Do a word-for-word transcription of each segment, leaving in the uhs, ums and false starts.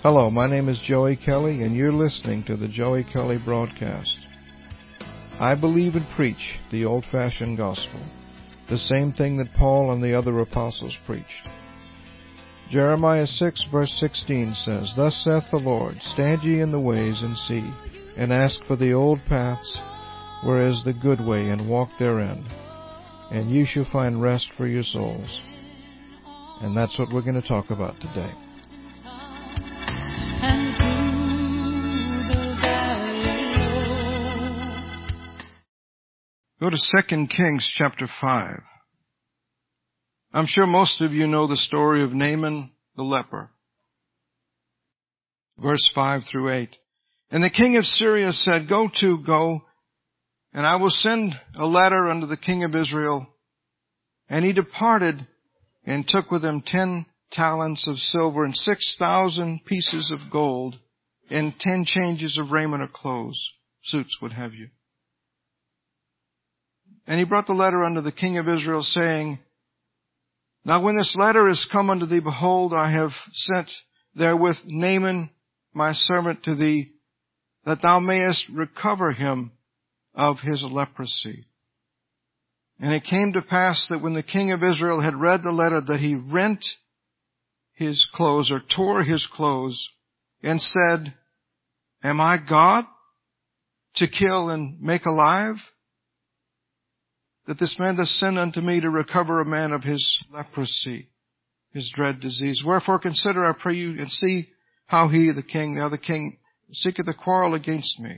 Hello, my name is Joey Kelly, and you're listening to the Joey Kelly Broadcast. I believe and preach the old-fashioned gospel, the same thing that Paul and the other apostles preached. Jeremiah six, verse sixteen says, Thus saith the Lord, Stand ye in the ways and see, and ask for the old paths, where is the good way, and walk therein, and ye shall find rest for your souls. And that's what we're going to talk about today. Go to Second Kings chapter five. I'm sure most of you know the story of Naaman the leper. Verse five through eight. And the king of Syria said, Go to, go, and I will send a letter unto the king of Israel. And he departed and took with him ten talents of silver and six thousand pieces of gold and ten changes of raiment or clothes, suits, what have you. And he brought the letter unto the king of Israel, saying, Now when this letter is come unto thee, behold, I have sent therewith Naaman my servant to thee, that thou mayest recover him of his leprosy. And it came to pass that when the king of Israel had read the letter, that he rent his clothes, or tore his clothes, and said, Am I God to kill and make alive? That this man doth send unto me to recover a man of his leprosy, his dread disease. Wherefore consider, I pray you, and see how he, the king, the other king, seeketh a quarrel against me.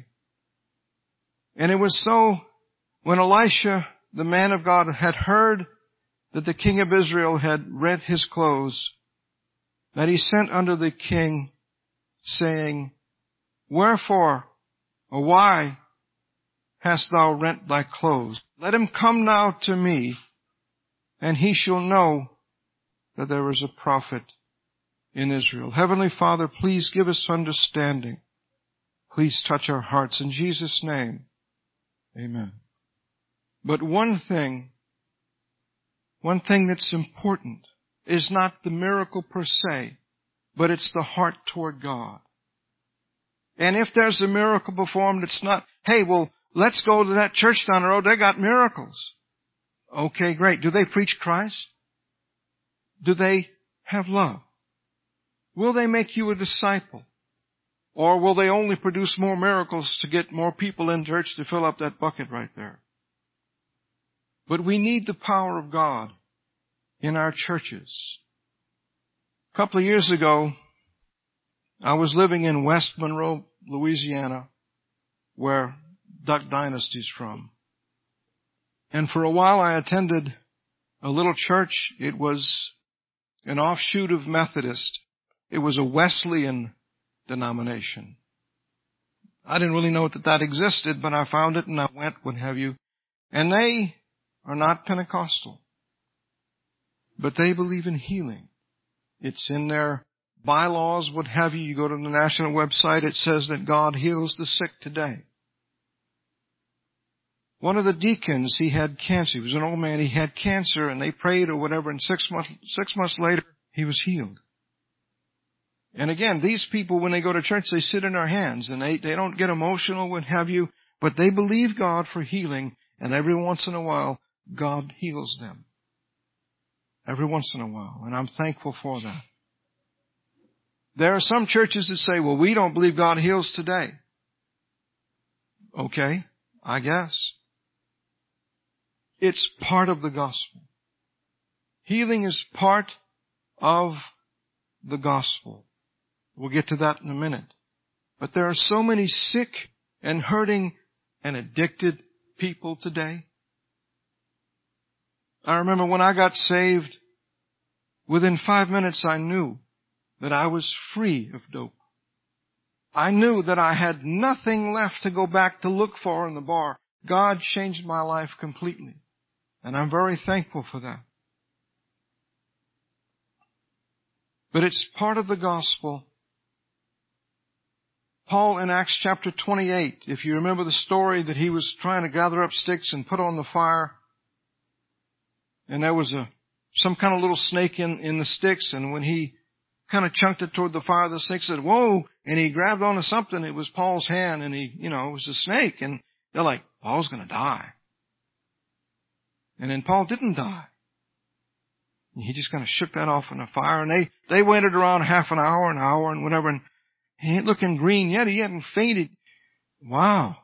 And it was so, when Elisha, the man of God, had heard that the king of Israel had rent his clothes, that he sent unto the king, saying, Wherefore, or why hast thou rent thy clothes? Let him come now to me, and he shall know that there is a prophet in Israel. Heavenly Father, please give us understanding. Please touch our hearts in Jesus' name. Amen. But one thing, one thing that's important is not the miracle per se, but it's the heart toward God. And if there's a miracle performed, it's not, hey, well, let's go to that church down the road. They got miracles. Okay, great. Do they preach Christ? Do they have love? Will they make you a disciple? Or will they only produce more miracles to get more people in church to fill up that bucket right there? But we need the power of God in our churches. A couple of years ago, I was living in West Monroe, Louisiana, where Duck Dynasty's from. And for a while I attended a little church. It was an offshoot of Methodist. It was a Wesleyan denomination. I didn't really know that that existed, but I found it and I went, what have you. And they are not Pentecostal, but they believe in healing. It's in their bylaws, what have you. You go to the national website, it says that God heals the sick today. One of the deacons, he had cancer. He was an old man. He had cancer, and they prayed or whatever, and six months, six months later, he was healed. And again, these people, when they go to church, they sit in their hands, and they, they don't get emotional, what have you, but they believe God for healing, and every once in a while, God heals them. Every once in a while, and I'm thankful for that. There are some churches that say, well, we don't believe God heals today. Okay, I guess. It's part of the gospel. Healing is part of the gospel. We'll get to that in a minute. But there are so many sick and hurting and addicted people today. I remember when I got saved, within five minutes I knew that I was free of dope. I knew that I had nothing left to go back to look for in the bar. God changed my life completely. And I'm very thankful for that. But it's part of the gospel. Paul in Acts chapter twenty-eight, if you remember the story that he was trying to gather up sticks and put on the fire, and there was a some kind of little snake in, in the sticks, and when he kind of chunked it toward the fire. The snake said, whoa, and he grabbed onto something. It was Paul's hand, and he, you know, it was a snake. And they're like, Paul's going to die. And then Paul didn't die. He just kind of shook that off in the fire, and they, they waited around half an hour, an hour, and whatever, and he ain't looking green yet. He hadn't fainted. Wow.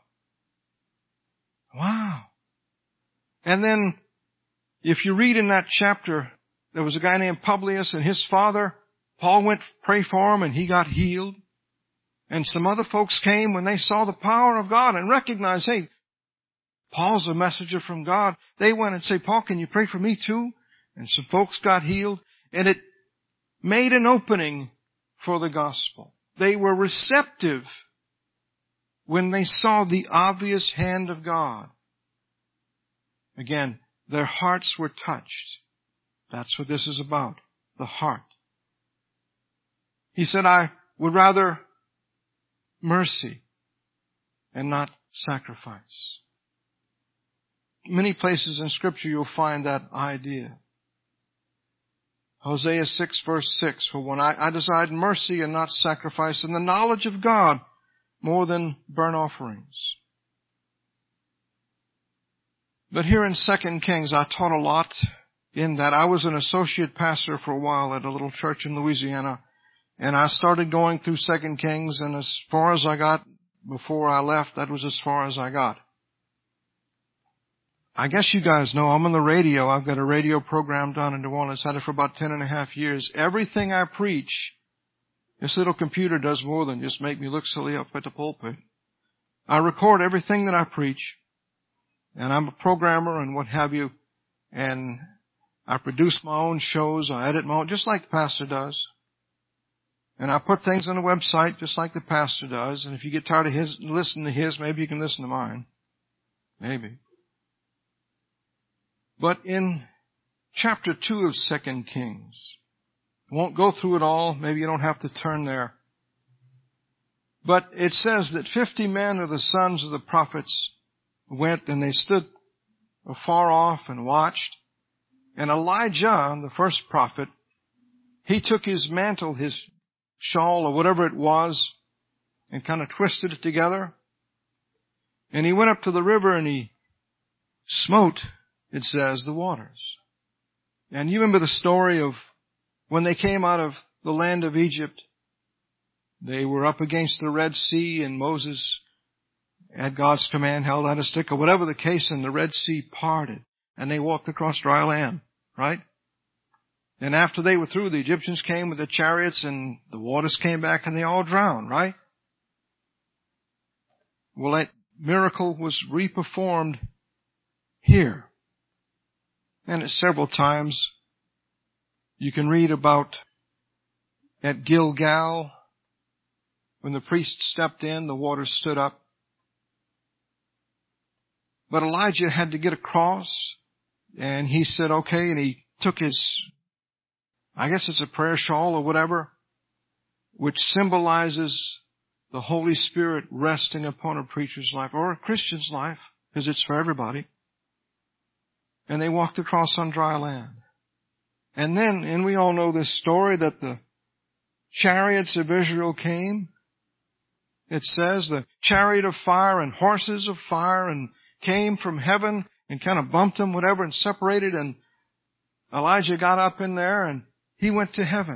Wow. And then, if you read in that chapter, there was a guy named Publius, and his father, Paul went to pray for him, and he got healed. And some other folks came when they saw the power of God and recognized, hey, Paul's a messenger from God. They went and said, Paul, can you pray for me too? And some folks got healed, and it made an opening for the gospel. They were receptive when they saw the obvious hand of God. Again, their hearts were touched. That's what this is about, the heart. He said, I would rather mercy and not sacrifice. Many places in Scripture you'll find that idea. Hosea six verse six, for when I, I desired mercy and not sacrifice, and the knowledge of God more than burnt offerings. But here in Second Kings, I taught a lot in that. I was an associate pastor for a while at a little church in Louisiana, and I started going through Second Kings, and as far as I got before I left, that was as far as I got. I guess you guys know I'm on the radio. I've got a radio program down in New Orleans. Had it for about ten and a half years. Everything I preach, this little computer does more than just make me look silly up at the pulpit. I record everything that I preach, and I'm a programmer and what have you, and I produce my own shows. I edit my own, just like the pastor does. And I put things on the website just like the pastor does. And if you get tired of his, listening to his, maybe you can listen to mine. Maybe. But in chapter two of Second Kings, I won't go through it all. Maybe you don't have to turn there. But it says that fifty men of the sons of the prophets went, and they stood afar off and watched. And Elijah, the first prophet, he took his mantle, his shawl or whatever it was, and kind of twisted it together. And he went up to the river and he smote, it says, the waters. And you remember the story of when they came out of the land of Egypt, they were up against the Red Sea, and Moses, at God's command, held out a stick, or whatever the case, and the Red Sea parted, and they walked across dry land, right? And after they were through, the Egyptians came with the chariots, and the waters came back, and they all drowned, right? Well, that miracle was reperformed here. And several times you can read about at Gilgal, when the priest stepped in, the water stood up. But Elijah had to get across, and he said, okay, and he took his, I guess it's a prayer shawl or whatever, which symbolizes the Holy Spirit resting upon a preacher's life or a Christian's life, because it's for everybody. And they walked across on dry land. And then, and we all know this story, that the chariots of Israel came. It says the chariot of fire and horses of fire and came from heaven and kind of bumped them, whatever, and separated. And Elijah got up in there and he went to heaven.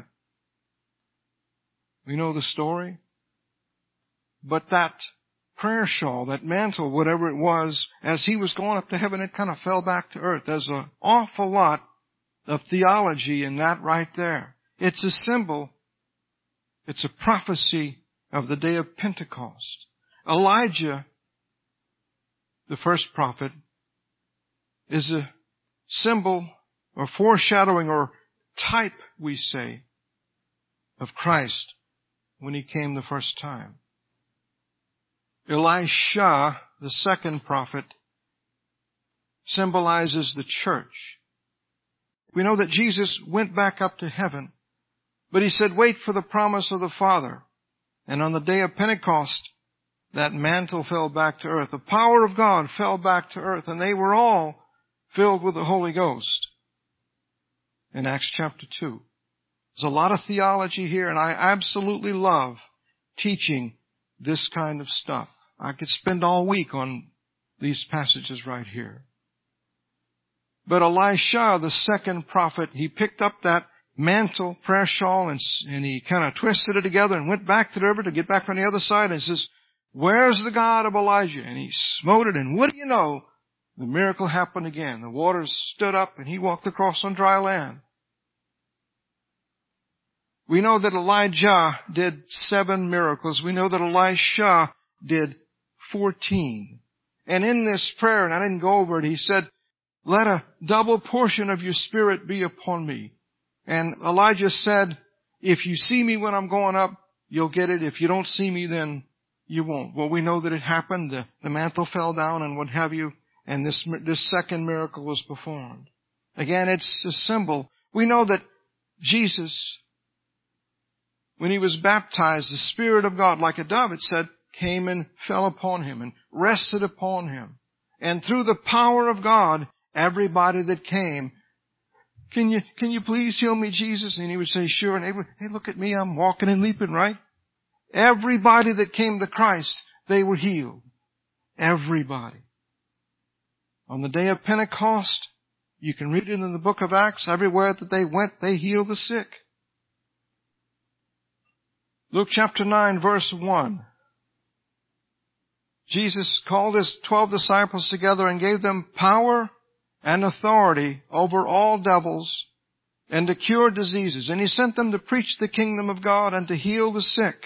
We know the story. But that prayer shawl, that mantle, whatever it was, as he was going up to heaven, it kind of fell back to earth. There's an awful lot of theology in that right there. It's a symbol. It's a prophecy of the day of Pentecost. Elijah, the first prophet, is a symbol or foreshadowing or type, we say, of Christ when he came the first time. Elisha, the second prophet, symbolizes the church. We know that Jesus went back up to heaven, but he said, wait for the promise of the Father. And on the day of Pentecost, that mantle fell back to earth. The power of God fell back to earth, and they were all filled with the Holy Ghost. In Acts chapter two. There's a lot of theology here, and I absolutely love teaching this kind of stuff. I could spend all week on these passages right here. But Elisha, the second prophet, he picked up that mantle, prayer shawl, and, and he kind of twisted it together and went back to the river to get back on the other side and says, "Where's the God of Elijah?" And he smote it, and what do you know? The miracle happened again. The waters stood up and he walked across on dry land. We know that Elijah did seven miracles. We know that Elisha did fourteen. And in this prayer, and I didn't go over it, he said, "Let a double portion of your Spirit be upon me." And Elijah said, "If you see me when I'm going up, you'll get it. If you don't see me, then you won't." Well, we know that it happened. The, the mantle fell down and what have you. And this, this second miracle was performed. Again, it's a symbol. We know that Jesus, when he was baptized, the Spirit of God, like a dove, it said, came and fell upon him and rested upon him. And through the power of God, everybody that came, Can you, can you please heal me, Jesus? And he would say, "Sure." And they would, "Hey, look at me. I'm walking and leaping, right?" Everybody that came to Christ, they were healed. Everybody. On the day of Pentecost, you can read it in the book of Acts, everywhere that they went, they healed the sick. Luke chapter nine, verse one. Jesus called his twelve disciples together and gave them power and authority over all devils and to cure diseases. And he sent them to preach the kingdom of God and to heal the sick.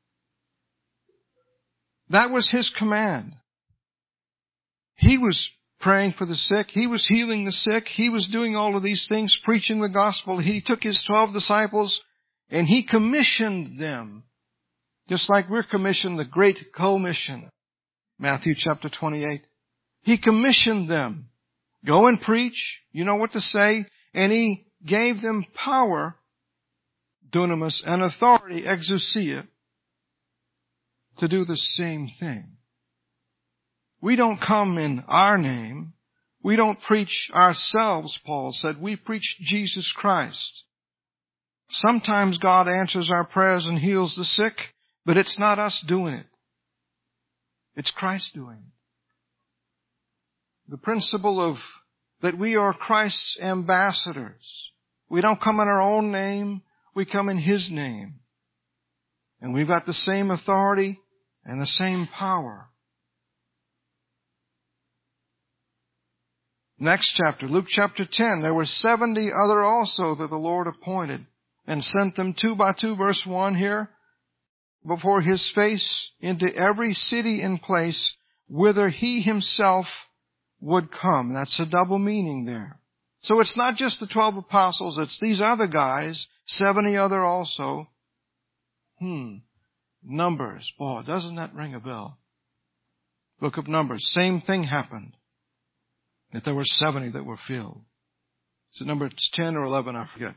That was his command. He was praying for the sick. He was healing the sick. He was doing all of these things, preaching the gospel. He took his twelve disciples and he commissioned them, just like we're commissioned, the Great Commission. Matthew chapter twenty-eight. He commissioned them. Go and preach. You know what to say. And he gave them power, dunamis, and authority, exousia, to do the same thing. We don't come in our name. We don't preach ourselves, Paul said. We preach Jesus Christ. Sometimes God answers our prayers and heals the sick, but it's not us doing it. It's Christ doing it. The principle of that we are Christ's ambassadors. We don't come in our own name. We come in His name. And we've got the same authority and the same power. Next chapter, Luke chapter ten. There were seventy other also that the Lord appointed and sent them two by two, verse one here, before His face into every city and place whither He Himself would come. That's a double meaning there. So it's not just the twelve apostles, it's these other guys, seventy other also. Hmm. Numbers. Boy, doesn't that ring a bell? Book of Numbers. Same thing happened. That there were seventy that were filled. Is it number ten or eleven? I forget.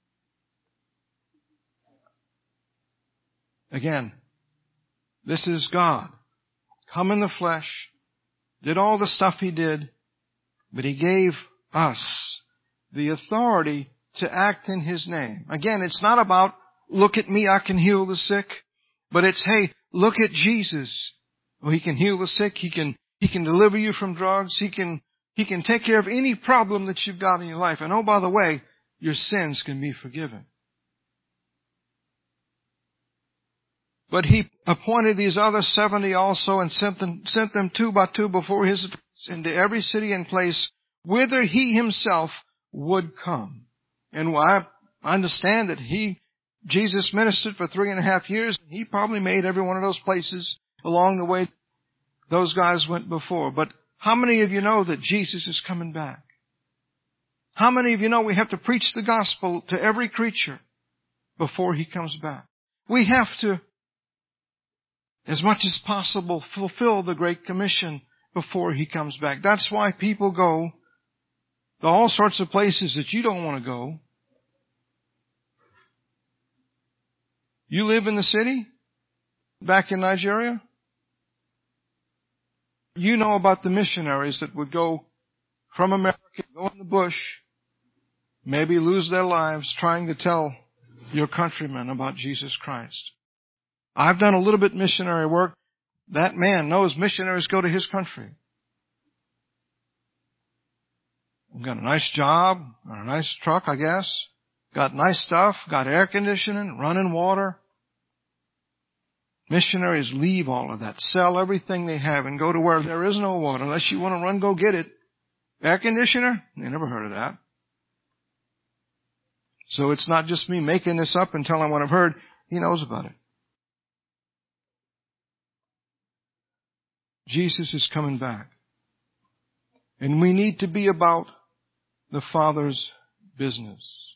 Again, this is God. Come in the flesh. Did all the stuff He did. But He gave us the authority to act in His name. Again, it's not about, look at me, I can heal the sick. But it's, hey, look at Jesus. Oh, He can heal the sick. He can, He can deliver you from drugs. He can, He can take care of any problem that you've got in your life. And oh, by the way, your sins can be forgiven. But He appointed these other seventy also and sent them, sent them two by two before His into every city and place whither He Himself would come. And I understand that He, Jesus ministered for three and a half years. And He probably made every one of those places along the way those guys went before. But how many of you know that Jesus is coming back? How many of you know we have to preach the gospel to every creature before He comes back? We have to, as much as possible, fulfill the Great Commission before He comes back. That's why people go to all sorts of places that you don't want to go. You live in the city, back in Nigeria. You know about the missionaries that would go from America, go in the bush, maybe lose their lives trying to tell your countrymen about Jesus Christ. I've done a little bit missionary work. That man knows missionaries go to his country. I've got a nice job, got a nice truck, I guess. Got nice stuff, got air conditioning, running water. Missionaries leave all of that, sell everything they have and go to where there is no water. Unless you want to run, go get it. Air conditioner? You never heard of that. So it's not just me making this up and telling what I've heard. He knows about it. Jesus is coming back. And we need to be about the Father's business.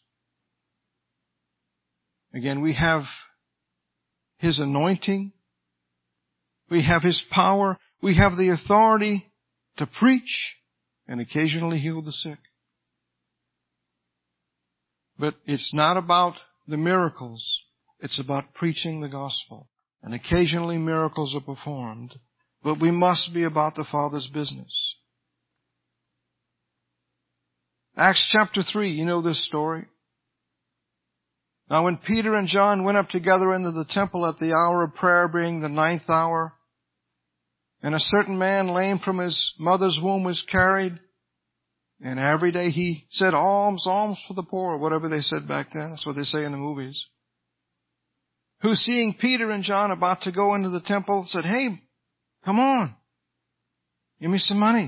Again, we have His anointing. We have His power. We have the authority to preach and occasionally heal the sick. But it's not about the miracles. It's about preaching the gospel. And occasionally miracles are performed. But we must be about the Father's business. Acts chapter three, you know this story. Now when Peter and John went up together into the temple at the hour of prayer, being the ninth hour, and a certain man lame from his mother's womb was carried, and every day he said, alms, alms for the poor, whatever they said back then. That's what they say in the movies. Who, seeing Peter and John about to go into the temple, said, hey, come on, give me some money.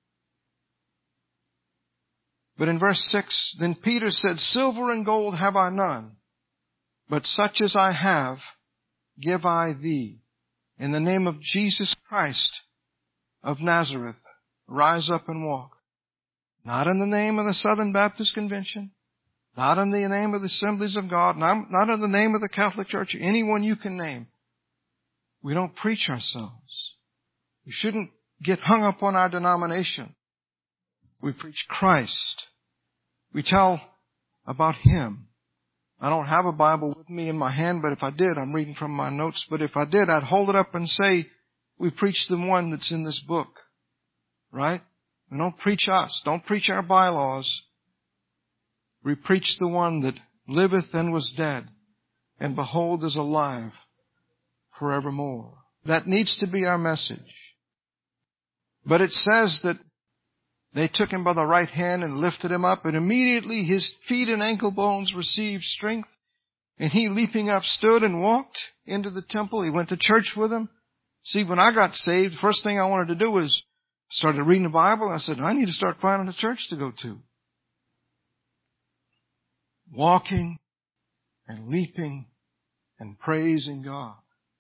But in verse six, then Peter said, silver and gold have I none, but such as I have, give I thee. In the name of Jesus Christ of Nazareth, rise up and walk. Not in the name of the Southern Baptist Convention, not in the name of the Assemblies of God, not, not in the name of the Catholic Church, anyone you can name. We don't preach ourselves. We shouldn't get hung up on our denomination. We preach Christ. We tell about Him. I don't have a Bible with me in my hand, but if I did, I'm reading from my notes, but if I did, I'd hold it up and say, we preach the one that's in this book. Right? We don't preach us. Don't preach our bylaws. We preach the one that liveth and was dead, and behold is alive forevermore. That needs to be our message. But it says that they took him by the right hand and lifted him up, and immediately his feet and ankle bones received strength, and he leaping up stood and walked into the temple. He went to church with them. See, when I got saved, the first thing I wanted to do was started reading the Bible. I said, I need to start finding a church to go to. Walking and leaping and praising God.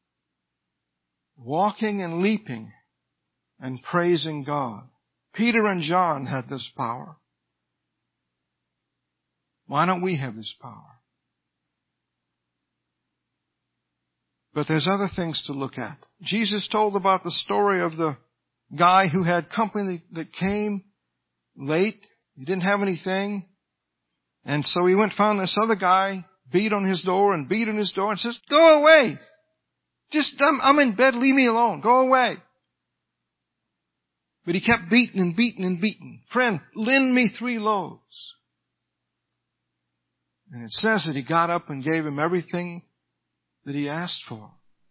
Walking and leaping and praising God. Peter and John had this power. Why don't we have this power? But there's other things to look at. Jesus told about the story of the guy who had company that came late. He didn't have anything. And so he went and found this other guy, beat on his door and beat on his door and says, go away. Just, I'm, I'm in bed, leave me alone. Go away. But he kept beating and beating and beating. Friend, lend me three loaves. And it says that he got up and gave him everything that he asked for.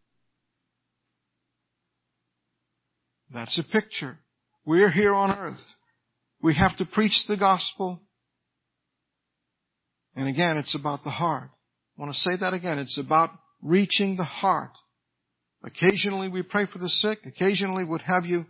That's a picture. We're here on earth. We have to preach the gospel. And again, it's about the heart. I want to say that again. It's about reaching the heart. Occasionally we pray for the sick. Occasionally what have you.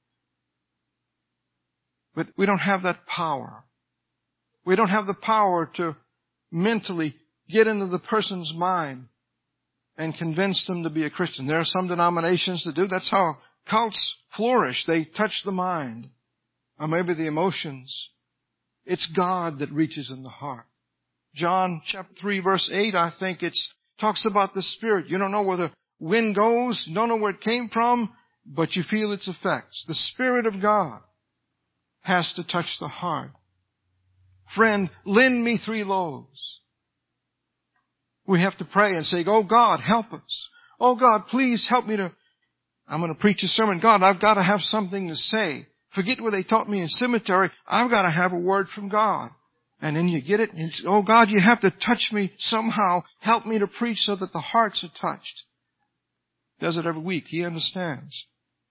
But we don't have that power. We don't have the power to mentally get into the person's mind and convince them to be a Christian. There are some denominations that do. That's how cults flourish. They touch the mind, or maybe the emotions. It's God that reaches in the heart. John chapter three verse eight, I think it talks about the Spirit. You don't know where the wind goes, you don't know where it came from, but you feel its effects. The Spirit of God has to touch the heart. Friend, lend me three loaves. We have to pray and say, oh God, help us. Oh God, please help me to, I'm going to preach a sermon. God, I've got to have something to say. Forget what they taught me in cemetery. I've got to have a word from God. And then you get it, and you say, oh God, you have to touch me somehow. Help me to preach so that the hearts are touched. Does it every week. He understands.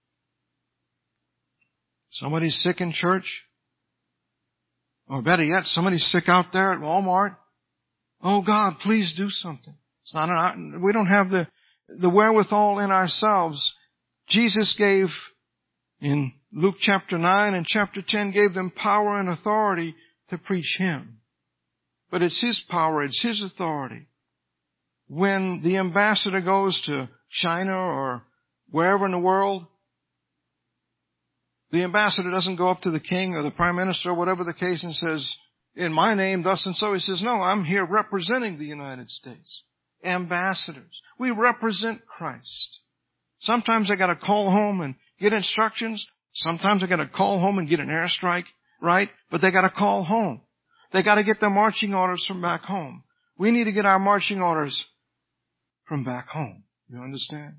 Somebody's sick in church. Or better yet, somebody's sick out there at Walmart. Oh God, please do something. It's not an, we don't have the, the wherewithal in ourselves. Jesus gave, in Luke chapter nine and chapter ten, gave them power and authority to preach Him. But it's His power, it's His authority. When the ambassador goes to China or wherever in the world, the ambassador doesn't go up to the king or the prime minister or whatever the case and says, in my name, thus and so. He says, no, I'm here representing the United States. Ambassadors. We represent Christ. Sometimes I gotta call home and get instructions. Sometimes I gotta call home and get an airstrike, right? But they gotta call home. They gotta get their marching orders from back home. We need to get our marching orders from back home. You understand?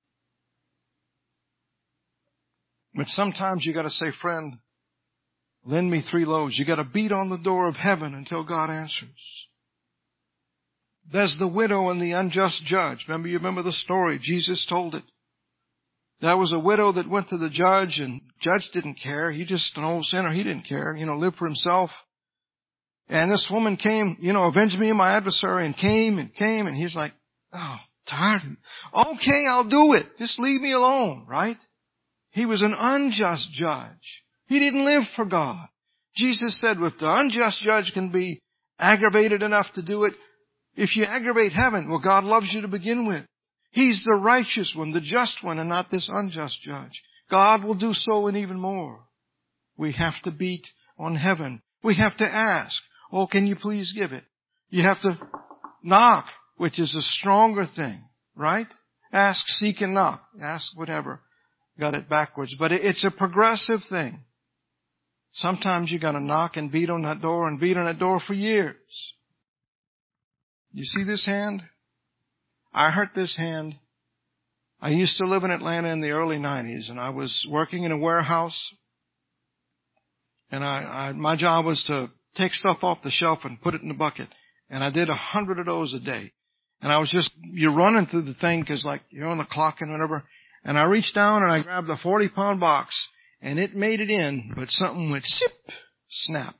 But sometimes you gotta say, friend, lend me three loaves. You gotta beat on the door of heaven until God answers. There's the widow and the unjust judge. Remember, you remember the story. Jesus told it. There was a widow that went to the judge, and the judge didn't care. He just an old sinner. He didn't care. You know, lived for himself. And this woman came, you know, avenge me of my adversary, and came and came, and he's like, oh, tired. Okay, I'll do it. Just leave me alone, right? He was an unjust judge. He didn't live for God. Jesus said, if the unjust judge can be aggravated enough to do it, if you aggravate heaven, well, God loves you to begin with. He's the righteous one, the just one, and not this unjust judge. God will do so and even more. We have to beat on heaven. We have to ask, oh, can you please give it? You have to knock, which is a stronger thing, right? Ask, seek, and knock. Ask whatever. Got it backwards. But it's a progressive thing. Sometimes you gotta knock and beat on that door and beat on that door for years. You see this hand? I hurt this hand. I used to live in Atlanta in the early nineties, and I was working in a warehouse. And I, I my job was to take stuff off the shelf and put it in the bucket. And I did a hundred of those a day. And I was just, you're running through the thing because like you're on the clock and whatever. And I reached down and I grabbed the forty pound box and it made it in, but something went sip, snap.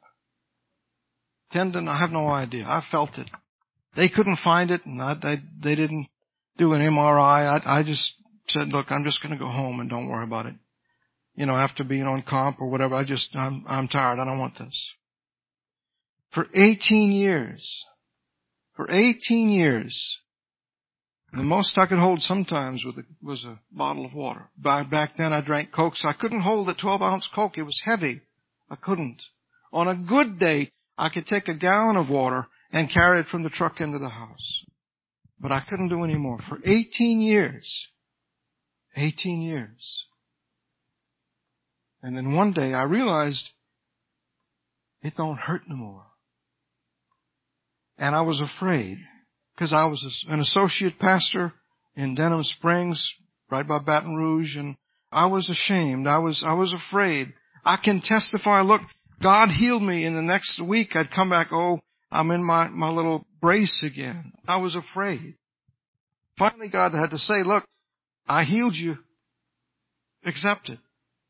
Tendon, I have no idea. I felt it. They couldn't find it and I, they, they didn't do an M R I. I, I just said, look, I'm just going to go home and don't worry about it. You know, after being on comp or whatever, I just, I'm, I'm tired. I don't want this. For eighteen years, for eighteen years, the most I could hold sometimes was a, was a bottle of water. Back, back then I drank Coke, so I couldn't hold a twelve ounce Coke. It was heavy. I couldn't. On a good day, I could take a gallon of water and carry it from the truck into the house. But I couldn't do any more. For eighteen years. eighteen years. And then one day I realized it don't hurt no more. And I was afraid. Because I was an associate pastor in Denham Springs, right by Baton Rouge, and I was ashamed. I was, I was afraid. I can testify, look, God healed me, and the next week I'd come back, oh, I'm in my, my little brace again. I was afraid. Finally, God had to say, look, I healed you. Accept it.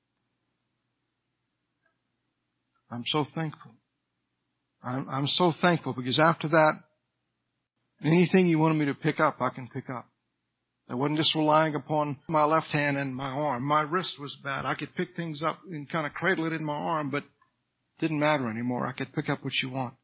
I'm so thankful. I'm, I'm so thankful because after that, anything you wanted me to pick up, I can pick up. I wasn't just relying upon my left hand and my arm. My wrist was bad. I could pick things up and kind of cradle it in my arm, but it didn't matter anymore. I could pick up what you want.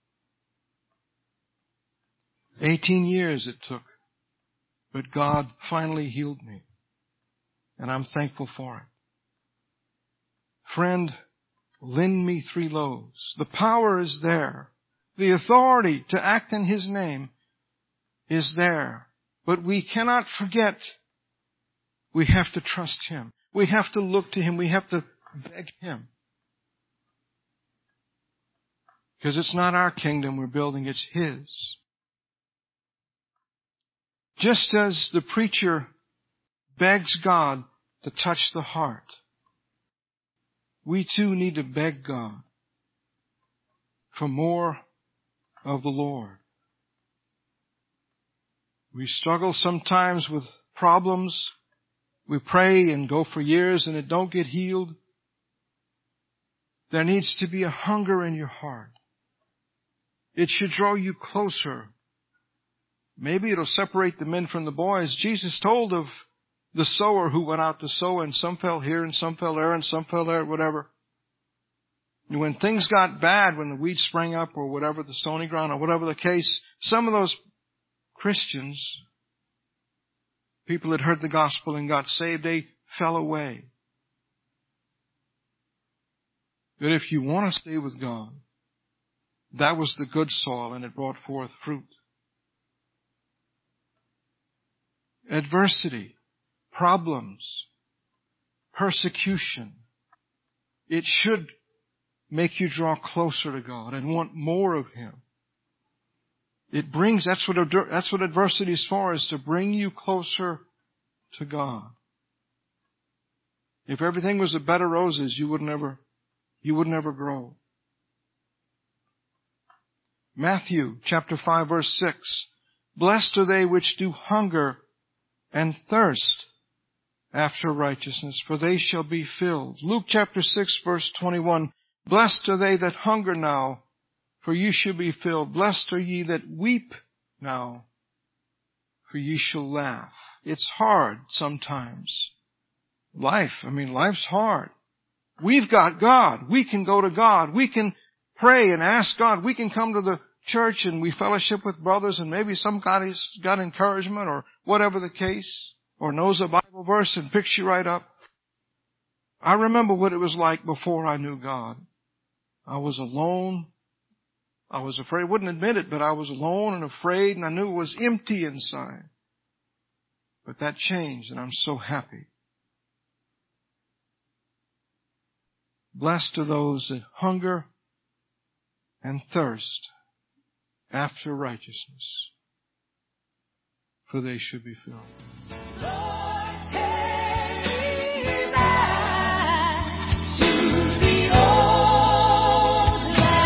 Eighteen years it took, but God finally healed me, and I'm thankful for it. Friend, lend me three loaves. The power is there. The authority to act in His name is there. But we cannot forget we have to trust Him. We have to look to Him. We have to beg Him. Because it's not our kingdom we're building, it's His. Just as the preacher begs God to touch the heart, we too need to beg God for more of the Lord. We struggle sometimes with problems. We pray and go for years and it don't get healed. There needs to be a hunger in your heart. It should draw you closer. Maybe it'll separate the men from the boys. Jesus told of the sower who went out to sow, and some fell here and some fell there and some fell there, whatever. And when things got bad, when the weeds sprang up or whatever, the stony ground or whatever the case, some of those Christians, people that heard the gospel and got saved, they fell away. But if you want to stay with God, that was the good soil and it brought forth fruit. Adversity, problems, persecution, it should make you draw closer to God and want more of Him. It brings, that's what, that's what adversity is for, is to bring you closer to God. If everything was a bed of roses, you would never, you would never grow. Matthew chapter five verse six. Blessed are they which do hunger and thirst after righteousness, for they shall be filled. Luke chapter six verse twenty-one. Blessed are they that hunger now, for ye shall be filled. Blessed are ye that weep now, for ye shall laugh. It's hard sometimes. Life, I mean, life's hard. We've got God. We can go to God. We can pray and ask God. We can come to the church and we fellowship with brothers and maybe somebody's got encouragement or whatever the case, or knows a Bible verse and picks you right up. I remember what it was like before I knew God. I was alone. I was afraid. I wouldn't admit it, but I was alone and afraid, and I knew it was empty inside. But that changed, and I'm so happy. Blessed are those that hunger and thirst after righteousness, for they should be filled. Lord, take me back to the old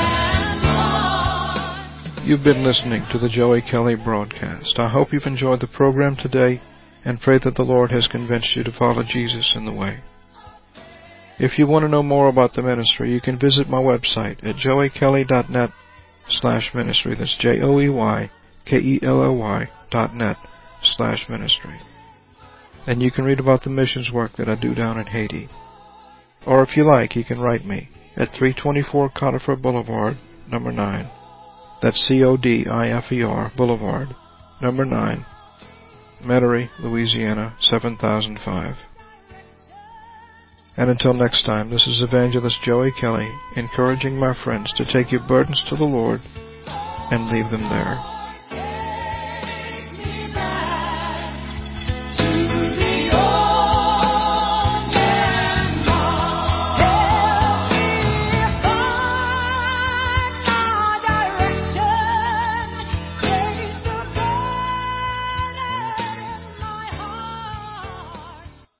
land. You've been listening to the Joey Kelly broadcast. I hope you've enjoyed the program today and pray that the Lord has convinced you to follow Jesus in the way. If you want to know more about the ministry, you can visit my website at joey kelly dot net slash ministry. That's J O E Y K E L L Y dot net slash ministry. And you can read about the missions work that I do down in Haiti. Or if you like, you can write me at three twenty-four Conifer Boulevard, number nine. That's C O D I F E R Boulevard, number nine, Metairie, Louisiana, seven thousand five. And until next time, this is Evangelist Joey Kelly, encouraging my friends to take your burdens to the Lord and leave them there.